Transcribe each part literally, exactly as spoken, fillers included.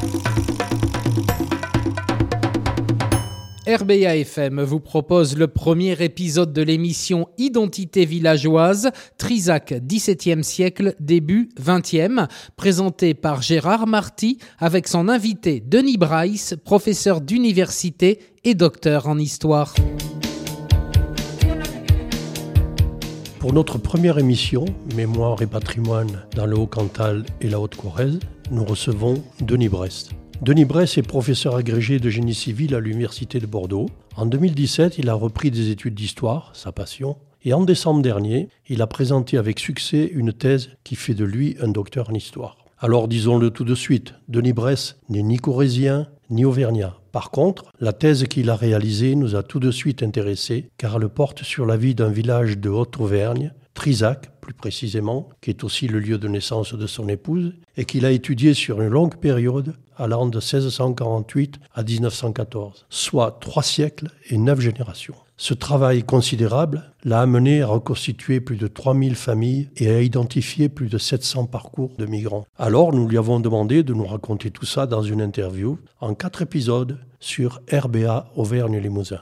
R B A F M vous propose le premier épisode de l'émission Identité villageoise, Trizac, dix-septième siècle, début vingtième, présenté par Gérard Marty avec son invité Denis Bryce, professeur d'université et docteur en histoire. Pour notre première émission, Mémoire et patrimoine dans le Haut-Cantal et la Haute-Corrèze, nous recevons Denis Bryce. Denis Bryce est professeur agrégé de génie civil à l'Université de Bordeaux. En deux mille dix-sept, il a repris des études d'histoire, sa passion, et en décembre dernier, il a présenté avec succès une thèse qui fait de lui un docteur en histoire. Alors disons-le tout de suite, Denis Bryce n'est ni corrézien ni auvergnat. Par contre, la thèse qu'il a réalisée nous a tout de suite intéressés car elle porte sur la vie d'un village de Haute-Auvergne, Trizac plus précisément, qui est aussi le lieu de naissance de son épouse, et qu'il a étudié sur une longue période allant de seize cent quarante-huit à dix-neuf cent quatorze, soit trois siècles et neuf générations. Ce travail considérable l'a amené à reconstituer plus de trois mille familles et à identifier plus de sept cents parcours de migrants. Alors nous lui avons demandé de nous raconter tout ça dans une interview en quatre épisodes sur R B A Auvergne-Limousin.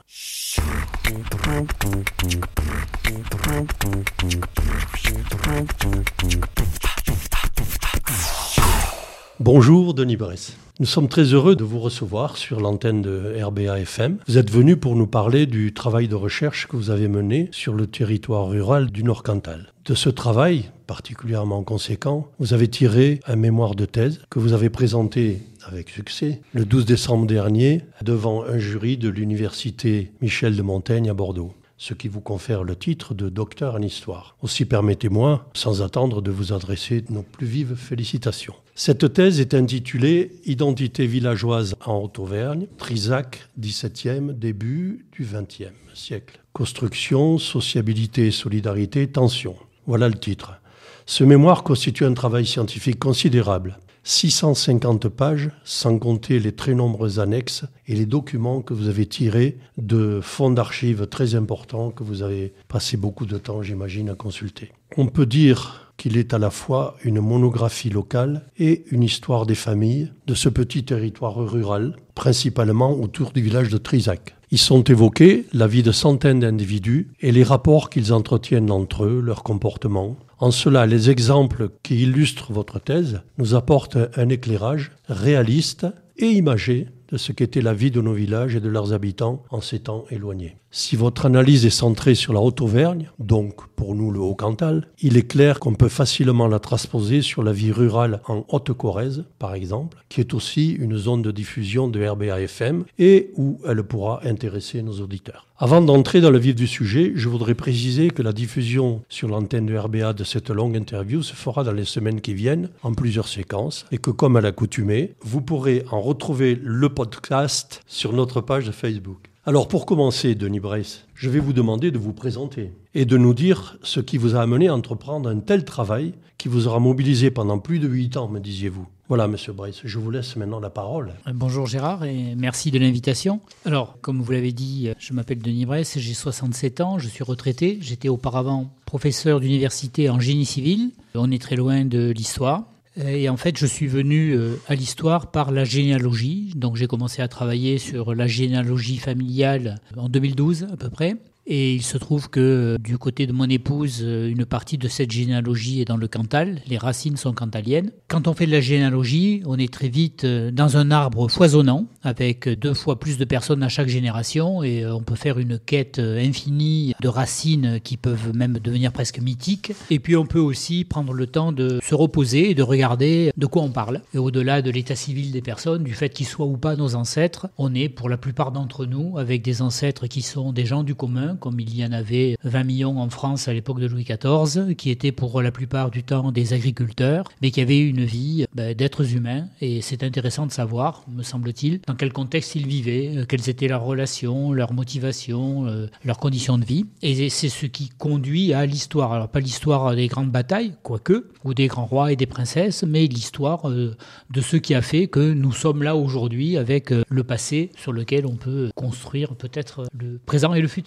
Bonjour Denis Bryce. Nous sommes très heureux de vous recevoir sur l'antenne de R B A F M. Vous êtes venu pour nous parler du travail de recherche que vous avez mené sur le territoire rural du Nord-Cantal. De ce travail, particulièrement conséquent, vous avez tiré un mémoire de thèse que vous avez présenté avec succès le douze décembre dernier devant un jury de l'Université Michel de Montaigne à Bordeaux, ce qui vous confère le titre de docteur en histoire. Aussi permettez-moi, sans attendre, de vous adresser nos plus vives félicitations. Cette thèse est intitulée « Identité villageoise en Haute-Auvergne, Trizac, dix-septième, début du vingtième siècle. Construction, sociabilité et solidarité, tension ». Voilà le titre. Ce mémoire constitue un travail scientifique considérable. six cent cinquante pages, sans compter les très nombreuses annexes et les documents que vous avez tirés de fonds d'archives très importants que vous avez passé beaucoup de temps, j'imagine, à consulter. On peut dire qu'il est à la fois une monographie locale et une histoire des familles de ce petit territoire rural, principalement autour du village de Trizac. Ils sont évoqués la vie de centaines d'individus et les rapports qu'ils entretiennent entre eux, leur comportement. En cela, les exemples qui illustrent votre thèse nous apportent un éclairage réaliste et imagé de ce qu'était la vie de nos villages et de leurs habitants en ces temps éloignés. Si votre analyse est centrée sur la Haute-Auvergne, donc pour nous le Haut-Cantal, il est clair qu'on peut facilement la transposer sur la vie rurale en Haute-Corrèze, par exemple, qui est aussi une zone de diffusion de R B A F M et où elle pourra intéresser nos auditeurs. Avant d'entrer dans le vif du sujet, je voudrais préciser que la diffusion sur l'antenne de R B A de cette longue interview se fera dans les semaines qui viennent, en plusieurs séquences, et que comme à l'accoutumée, vous pourrez en retrouver le podcast sur notre page de Facebook. Alors pour commencer, Denis Bryce, je vais vous demander de vous présenter et de nous dire ce qui vous a amené à entreprendre un tel travail qui vous aura mobilisé pendant plus de huit ans, me disiez-vous. Voilà, Monsieur Bryce, je vous laisse maintenant la parole. Bonjour Gérard et merci de l'invitation. Alors, comme vous l'avez dit, je m'appelle Denis Bryce, j'ai soixante-sept ans, je suis retraité. J'étais auparavant professeur d'université en génie civil. On est très loin de l'histoire. Et en fait, je suis venu à l'histoire par la généalogie. Donc, j'ai commencé à travailler sur la généalogie familiale en deux mille douze à peu près. Et il se trouve que du côté de mon épouse, une partie de cette généalogie est dans le Cantal. Les racines sont cantaliennes. Quand on fait de la généalogie, on est très vite dans un arbre foisonnant avec deux fois plus de personnes à chaque génération et on peut faire une quête infinie de racines qui peuvent même devenir presque mythiques. Et puis on peut aussi prendre le temps de se reposer et de regarder de quoi on parle. Et au-delà de l'état civil des personnes, du fait qu'ils soient ou pas nos ancêtres, on est pour la plupart d'entre nous avec des ancêtres qui sont des gens du commun, comme il y en avait vingt millions en France à l'époque de Louis quatorze, qui étaient pour la plupart du temps des agriculteurs, mais qui avaient une vie ben, d'êtres humains. Et c'est intéressant de savoir, me semble-t-il, dans quel contexte ils vivaient, euh, quelles étaient leurs relations, leurs motivations, euh, leurs conditions de vie. Et c'est ce qui conduit à l'histoire. Alors pas l'histoire des grandes batailles, quoique, ou des grands rois et des princesses, mais l'histoire euh, de ce qui a fait que nous sommes là aujourd'hui avec euh, le passé sur lequel on peut construire peut-être le présent et le futur. Voilà.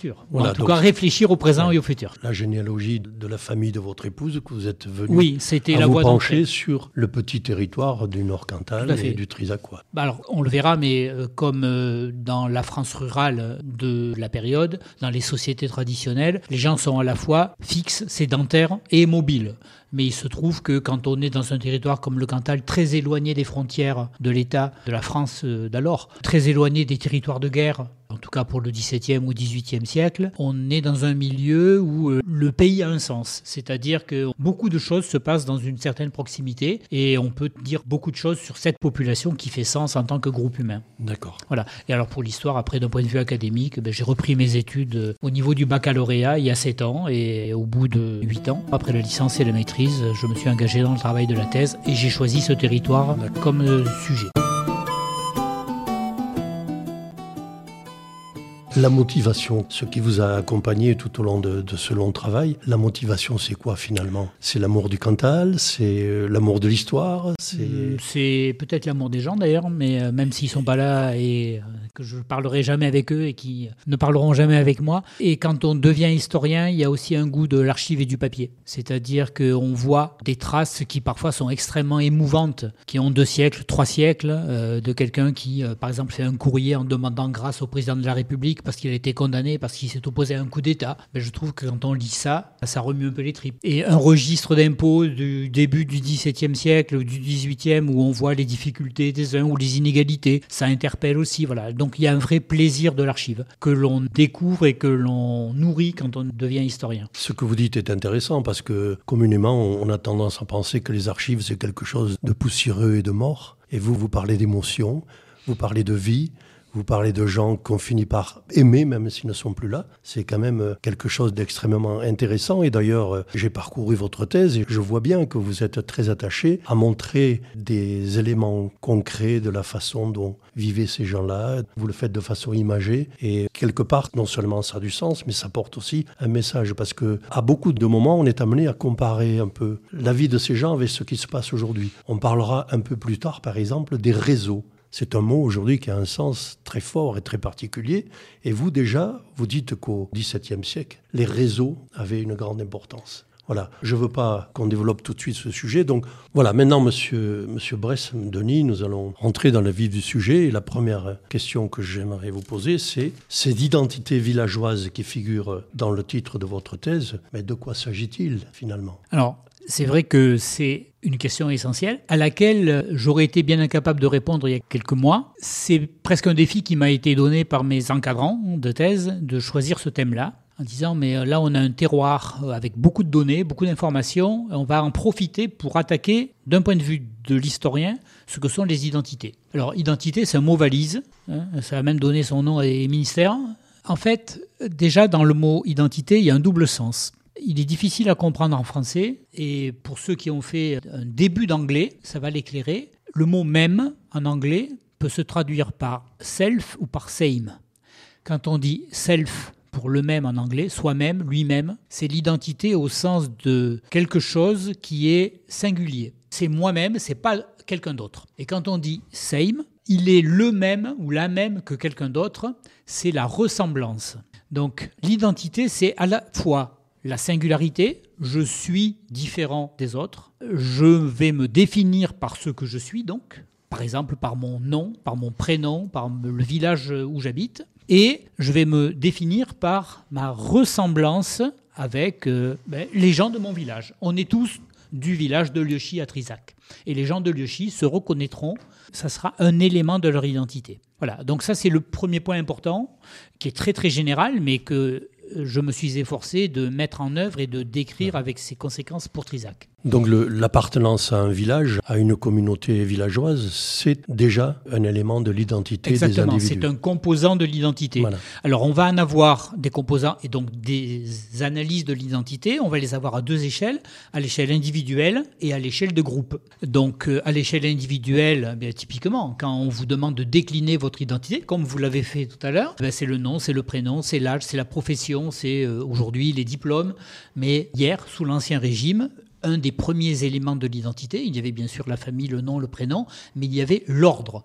voilà, en tout cas réfléchir au présent ouais, et au futur. La généalogie de la famille de votre épouse que vous êtes venu oui, c'était à la vous voie pencher d'entrée. Sur le petit territoire du Nord-Cantal et du Trisacois. Bah alors, on le verra, mais euh, comme euh, dans la France rurale de la période, dans les sociétés traditionnelles, les gens sont à la fois fixes, sédentaires et mobiles. Mais il se trouve que quand on est dans un territoire comme le Cantal, très éloigné des frontières de l'État, de la France d'alors, très éloigné des territoires de guerre, en tout cas pour le dix-septième ou dix-huitième siècle, on est dans un milieu où le pays a un sens. C'est-à-dire que beaucoup de choses se passent dans une certaine proximité et on peut dire beaucoup de choses sur cette population qui fait sens en tant que groupe humain. D'accord. Voilà. Et alors pour l'histoire, après d'un point de vue académique, ben, j'ai repris mes études au niveau du baccalauréat il y a sept ans et au bout de huit ans, après la licence et la maîtrise, je me suis engagé dans le travail de la thèse et j'ai choisi ce territoire comme euh, sujet. La motivation, ce qui vous a accompagné tout au long de, de ce long travail, la motivation c'est quoi finalement? C'est l'amour du Cantal, c'est l'amour de l'histoire, c'est... C'est peut-être l'amour des gens d'ailleurs, mais même s'ils sont pas là et que je parlerai jamais avec eux et qui ne parleront jamais avec moi. Et quand on devient historien, il y a aussi un goût de l'archive et du papier. C'est-à-dire qu'on voit des traces qui parfois sont extrêmement émouvantes, qui ont deux siècles, trois siècles, euh, de quelqu'un qui, euh, par exemple, fait un courrier en demandant grâce au président de la République parce qu'il a été condamné, parce qu'il s'est opposé à un coup d'État. Mais je trouve que quand on lit ça, ça remue un peu les tripes. Et un registre d'impôts du début du dix-septième siècle ou du dix-huitième où on voit les difficultés des uns ou les inégalités, ça interpelle aussi. Voilà. Donc il y a un vrai plaisir de l'archive que l'on découvre et que l'on nourrit quand on devient historien. Ce que vous dites est intéressant parce que communément, on a tendance à penser que les archives, c'est quelque chose de poussiéreux et de mort. Et vous, vous parlez d'émotion, vous parlez de vie. Vous parlez de gens qu'on finit par aimer, même s'ils ne sont plus là. C'est quand même quelque chose d'extrêmement intéressant. Et d'ailleurs, j'ai parcouru votre thèse et je vois bien que vous êtes très attaché à montrer des éléments concrets de la façon dont vivaient ces gens-là. Vous le faites de façon imagée. Et quelque part, non seulement ça a du sens, mais ça porte aussi un message. Parce que à beaucoup de moments, on est amené à comparer un peu la vie de ces gens avec ce qui se passe aujourd'hui. On parlera un peu plus tard, par exemple, des réseaux. C'est un mot aujourd'hui qui a un sens très fort et très particulier. Et vous, déjà, vous dites qu'au dix-septième siècle, les réseaux avaient une grande importance. Voilà, je ne veux pas qu'on développe tout de suite ce sujet. Donc voilà, maintenant, monsieur, monsieur Bress-Denis, nous allons rentrer dans le vif du sujet. Et la première question que j'aimerais vous poser, c'est ces identités villageoises qui figurent dans le titre de votre thèse. Mais de quoi s'agit-il finalement ? Alors, c'est vrai que c'est une question essentielle à laquelle j'aurais été bien incapable de répondre il y a quelques mois. C'est presque un défi qui m'a été donné par mes encadrants de thèse de choisir ce thème-là en disant mais là on a un terroir avec beaucoup de données, beaucoup d'informations, on va en profiter pour attaquer d'un point de vue de l'historien ce que sont les identités. Alors identité c'est un mot valise, hein, ça a même donné son nom à des ministères. En fait déjà dans le mot identité il y a un double sens. Il est difficile à comprendre en français et pour ceux qui ont fait un début d'anglais, ça va l'éclairer. Le mot « même » en anglais peut se traduire par « self » ou par « same ». Quand on dit « self » pour le même en anglais, soi-même, lui-même, c'est l'identité au sens de quelque chose qui est singulier. C'est moi-même, c'est pas quelqu'un d'autre. Et quand on dit « same », il est le même ou la même que quelqu'un d'autre, c'est la ressemblance. Donc l'identité, c'est à la fois la singularité, je suis différent des autres, je vais me définir par ce que je suis donc, par exemple par mon nom, par mon prénom, par le village où j'habite, et je vais me définir par ma ressemblance avec euh, ben, les gens de mon village. On est tous du village de Lieuchy à Trisac. Et les gens de Lieuchy se reconnaîtront, ça sera un élément de leur identité. Voilà, donc ça c'est le premier point important, qui est très très général, mais que je me suis efforcé de mettre en œuvre et de décrire avec ses conséquences pour Trisac. Donc le, l'appartenance à un village, à une communauté villageoise, c'est déjà un élément de l'identité Exactement, des individus. C'est un composant de l'identité. Voilà. Alors on va en avoir des composants et donc des analyses de l'identité, on va les avoir à deux échelles, à l'échelle individuelle et à l'échelle de groupe. Donc à l'échelle individuelle, bien, typiquement, quand on vous demande de décliner votre identité, comme vous l'avez fait tout à l'heure, ben, c'est le nom, c'est le prénom, c'est l'âge, c'est la profession, c'est euh, aujourd'hui les diplômes. Mais hier, sous l'Ancien Régime, un des premiers éléments de l'identité, il y avait bien sûr la famille, le nom, le prénom, mais il y avait l'ordre.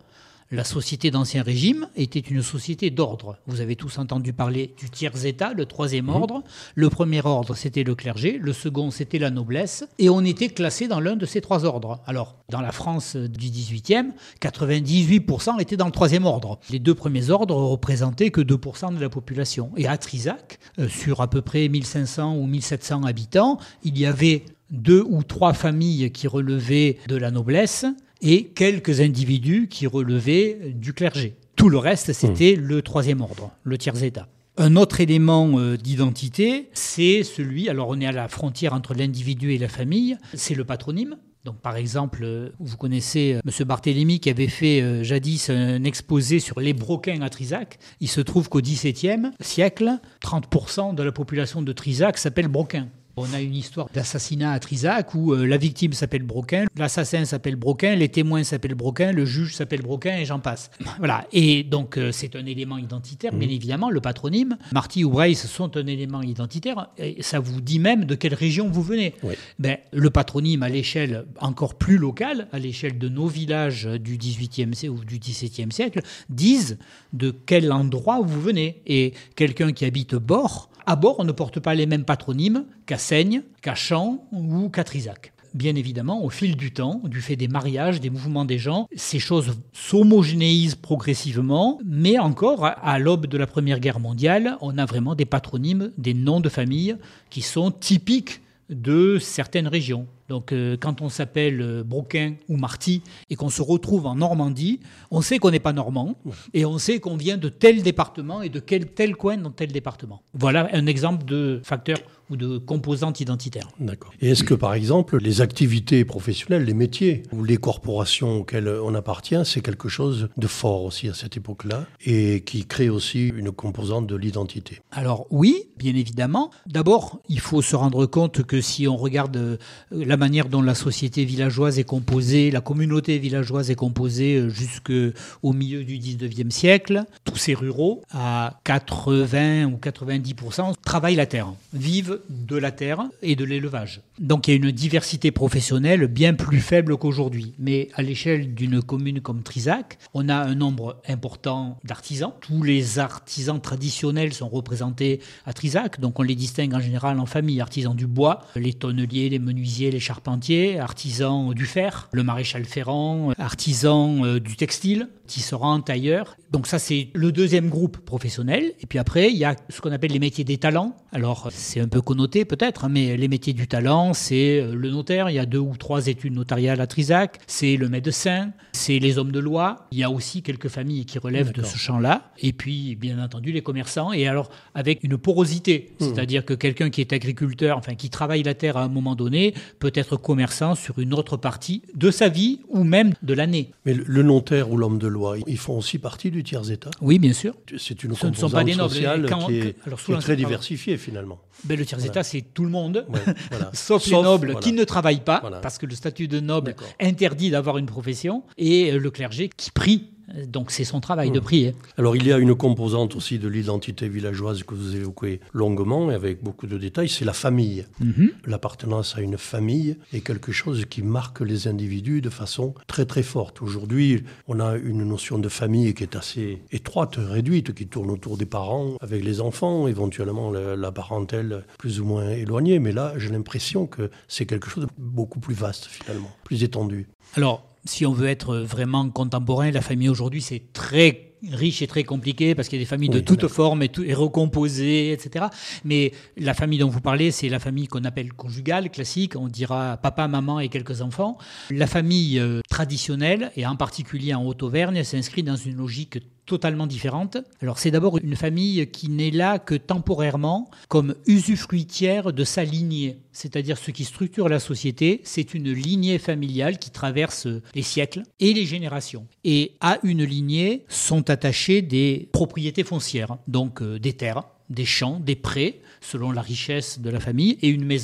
La société d'Ancien Régime était une société d'ordre. Vous avez tous entendu parler du tiers-état, le troisième ordre. Le premier ordre, c'était le clergé. Le second, c'était la noblesse. Et on était classé dans l'un de ces trois ordres. Alors, dans la France du dix-huitième, quatre-vingt-dix-huit pour cent étaient dans le troisième ordre. Les deux premiers ordres représentaient que deux pour cent de la population. Et à Trizac, euh, sur à peu près mille cinq cents ou mille sept cents habitants, il y avait deux ou trois familles qui relevaient de la noblesse et quelques individus qui relevaient du clergé. Tout le reste, c'était mmh. le troisième ordre, le tiers-état. Un autre élément euh, d'identité, c'est celui, alors on est à la frontière entre l'individu et la famille, c'est le patronyme. Donc, par exemple, euh, vous connaissez euh, M. Barthélemy qui avait fait euh, jadis un exposé sur les Broquins à Trizac. Il se trouve qu'au dix-septième siècle, trente pour cent de la population de Trizac s'appelle Broquin. On a une histoire d'assassinat à Trizac où euh, la victime s'appelle Broquin, l'assassin s'appelle Broquin, les témoins s'appellent Broquin, le juge s'appelle Broquin et j'en passe. Voilà. Et donc, euh, c'est un élément identitaire, mmh. bien évidemment, le patronyme. Marty ou Bryce sont un élément identitaire et ça vous dit même de quelle région vous venez. Oui. Ben, le patronyme à l'échelle encore plus locale, à l'échelle de nos villages du dix-huitième ou du dix-septième siècle, disent de quel endroit vous venez. Et quelqu'un qui habite Bord, à Bord, on ne porte pas les mêmes patronymes qu'à Seigne, qu'à Champs ou qu'à Trizac. Bien évidemment, au fil du temps, du fait des mariages, des mouvements des gens, ces choses s'homogénéisent progressivement, mais encore, à l'aube de la Première Guerre mondiale, on a vraiment des patronymes, des noms de famille qui sont typiques de certaines régions. Donc, euh, quand on s'appelle euh, Broquin ou Marty et qu'on se retrouve en Normandie, on sait qu'on n'est pas normand et on sait qu'on vient de tel département et de quel tel coin dans tel département. Voilà un exemple de facteur ou de composante identitaire. D'accord. Et est-ce que, par exemple, les activités professionnelles, les métiers ou les corporations auxquelles on appartient, c'est quelque chose de fort aussi à cette époque-là et qui crée aussi une composante de l'identité? Alors oui, bien évidemment. D'abord, il faut se rendre compte que si on regarde la manière dont la société villageoise est composée, la communauté villageoise est composée jusqu'au milieu du dix-neuvième siècle, tous ces ruraux, à quatre-vingts ou quatre-vingt-dix pour cent, travaillent la terre, vivent de la terre et de l'élevage. Donc il y a une diversité professionnelle bien plus faible qu'aujourd'hui. Mais à l'échelle d'une commune comme Trizac, on a un nombre important d'artisans. Tous les artisans traditionnels sont représentés à Trizac, donc on les distingue en général en famille. Artisans du bois, les tonneliers, les menuisiers, les charpentiers, artisans du fer, le maréchal Ferrand, artisans euh, du textile, tisserands, tailleurs. Donc ça, c'est le deuxième groupe professionnel. Et puis après, il y a ce qu'on appelle les métiers des talents. Alors, c'est un peu connoté peut-être, mais les métiers du talent, c'est le notaire. Il y a deux ou trois études notariales à Trizac. C'est le médecin, c'est les hommes de loi. Il y a aussi quelques familles qui relèvent D'accord. de ce champ-là. Et puis, bien entendu, les commerçants. Et alors, avec une porosité, mmh. c'est-à-dire que quelqu'un qui est agriculteur, enfin, qui travaille la terre à un moment donné, peut être commerçant sur une autre partie de sa vie ou même de l'année. Mais le notaire ou l'homme de loi, ils font aussi partie du tiers-état? Oui, bien sûr. C'est une composante Ce ne sont pas des nobles. sociale quand, qui est, alors, qui est très diversifiée finalement. Ben, le tiers-état, voilà. c'est tout le monde, ouais, voilà. sauf, sauf les nobles voilà. qui ne travaillent pas, voilà. parce que le statut de noble D'accord. interdit d'avoir une profession, et le clergé qui prie. Donc c'est son travail mmh. de prier. Alors il y a une composante aussi de l'identité villageoise que vous évoquez longuement et avec beaucoup de détails, c'est la famille. Mmh. L'appartenance à une famille est quelque chose qui marque les individus de façon très très forte. Aujourd'hui, on a une notion de famille qui est assez étroite, réduite, qui tourne autour des parents, avec les enfants, éventuellement la, la parentèle plus ou moins éloignée. Mais là, j'ai l'impression que c'est quelque chose de beaucoup plus vaste finalement, plus étendu. Alors, si on veut être vraiment contemporain, la famille aujourd'hui, c'est très riche et très compliqué parce qu'il y a des familles oui, de toutes formes et, tout, et recomposées, et cetera. Mais la famille dont vous parlez, c'est la famille qu'on appelle conjugale, classique. On dira papa, maman et quelques enfants. La famille euh, traditionnelle, et en particulier en Haute-Auvergne, s'inscrit dans une logique totalement différente. Alors c'est d'abord une famille qui n'est là que temporairement comme usufruitière de sa lignée. C'est-à-dire ce qui structure la société, c'est une lignée familiale qui traverse les siècles et les générations. Et à une lignée sont attachées des propriétés foncières, donc euh, des terres, des champs, des prés, selon la richesse de la famille, et une maison.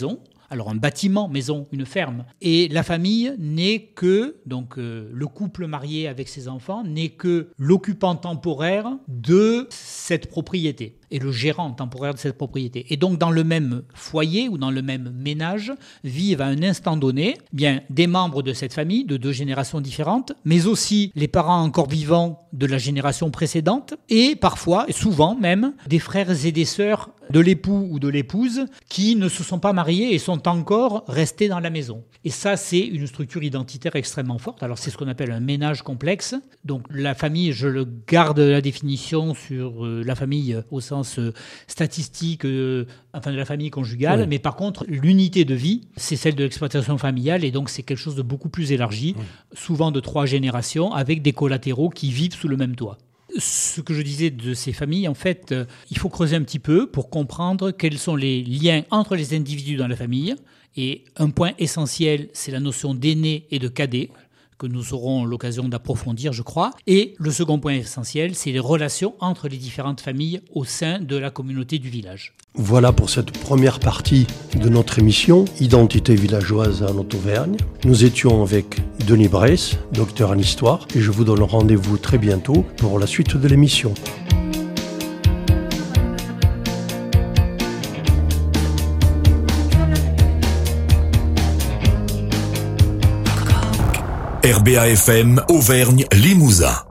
Alors un bâtiment, maison, une ferme. Et la famille n'est que, donc euh, le couple marié avec ses enfants, n'est que l'occupant temporaire de cette propriété et le gérant temporaire de cette propriété. Et donc dans le même foyer ou dans le même ménage vivent à un instant donné bien des membres de cette famille de deux générations différentes, mais aussi les parents encore vivants de la génération précédente et parfois, et souvent même, des frères et des sœurs de l'époux ou de l'épouse qui ne se sont pas mariés et sont encore restés dans la maison. Et ça, c'est une structure identitaire extrêmement forte. Alors c'est ce qu'on appelle un ménage complexe. Donc la famille, je le garde la définition sur euh, la famille au sens euh, statistique, euh, enfin de la famille conjugale, oui. Mais par contre, l'unité de vie, c'est celle de l'exploitation familiale et donc c'est quelque chose de beaucoup plus élargi, oui. Souvent de trois générations, avec des collatéraux qui vivent sous le même toit. Ce que je disais de ces familles, en fait, euh, il faut creuser un petit peu pour comprendre quels sont les liens entre les individus dans la famille. Et un point essentiel, c'est la notion d'aîné et de cadet, que nous aurons l'occasion d'approfondir, je crois. Et le second point essentiel, c'est les relations entre les différentes familles au sein de la communauté du village. Voilà pour cette première partie de notre émission Identité villageoise en Haute-Auvergne. Nous étions avec Denis Bress, docteur en histoire, et je vous donne rendez-vous très bientôt pour la suite de l'émission. R B A F M Auvergne Limousin.